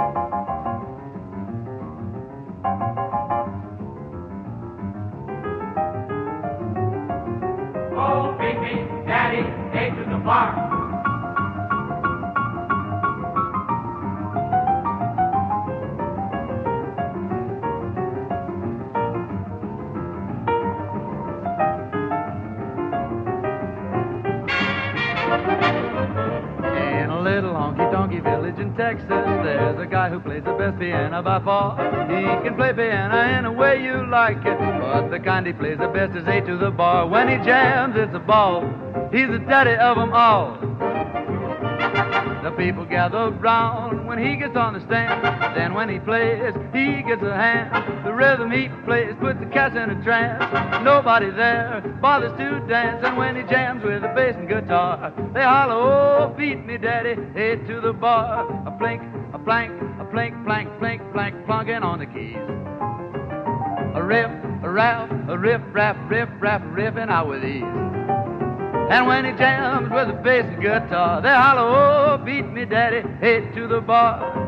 Oh, beat me, Daddy, take to the bar. In a little honky-tonky village in Texas, there's a guy who plays the best piano by far. He can play piano any way you like it, but the kind he plays the best is A to the bar. When he jams, it's a ball. He's the daddy of them all. The people gather round when he gets on the stand. Then when he plays, he gets a hand. The rhythm he plays puts the cats in a trance. Nobody there bothers to dance. And when he jams with the bass and guitar, they holler, oh, beat me, daddy, head to the bar. A plink, a plank, a plink, plank, plink, plank, plunking on the keys. A riff, a rap, a riff, rap, riff, rap, riffing out with ease. And when he jams with the bass and guitar, they holler, oh, beat me, daddy, head to the bar.